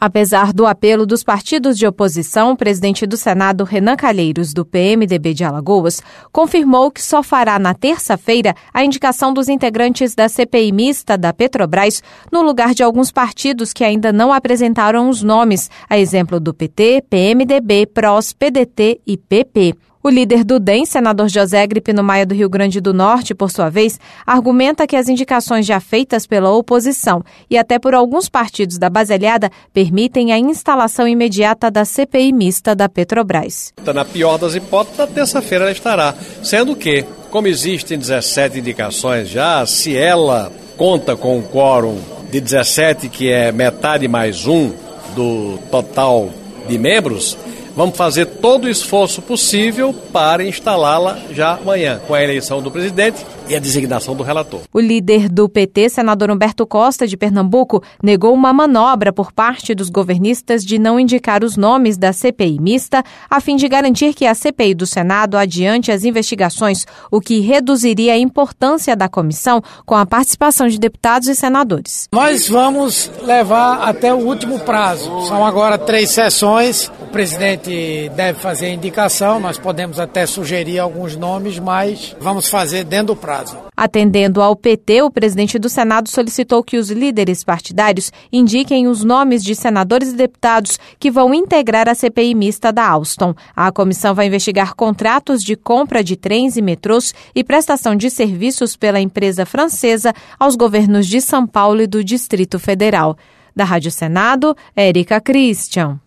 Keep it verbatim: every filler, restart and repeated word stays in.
Apesar do apelo dos partidos de oposição, o presidente do Senado, Renan Calheiros, do P M D B de Alagoas, confirmou que só fará na terça-feira a indicação dos integrantes da C P I mista da Petrobras no lugar de alguns partidos que ainda não apresentaram os nomes, a exemplo do P T, P M D B, P R O S, P D T e P P. O líder do D E M, senador José Agripino Maia do Rio Grande do Norte, por sua vez, argumenta que as indicações já feitas pela oposição e até por alguns partidos da base aliada permitem a instalação imediata da C P I mista da Petrobras. Na pior das hipóteses, na terça-feira ela estará, sendo que, como existem dezessete indicações já, se ela conta com um quórum de dezessete, que é metade mais um do total de membros, vamos fazer todo o esforço possível para instalá-la já amanhã, com a eleição do presidente e a designação do relator. O líder do P T, senador Humberto Costa, de Pernambuco, negou uma manobra por parte dos governistas de não indicar os nomes da C P I mista, a fim de garantir que a C P I do Senado adiante as investigações, o que reduziria a importância da comissão com a participação de deputados e senadores. Nós vamos levar até o último prazo. São agora três sessões. O presidente deve fazer a indicação, nós podemos até sugerir alguns nomes, mas vamos fazer dentro do prazo. Atendendo ao P T, o presidente do Senado solicitou que os líderes partidários indiquem os nomes de senadores e deputados que vão integrar a C P I mista da Alstom. A comissão vai investigar contratos de compra de trens e metrôs e prestação de serviços pela empresa francesa aos governos de São Paulo e do Distrito Federal. Da Rádio Senado, Érica Christian.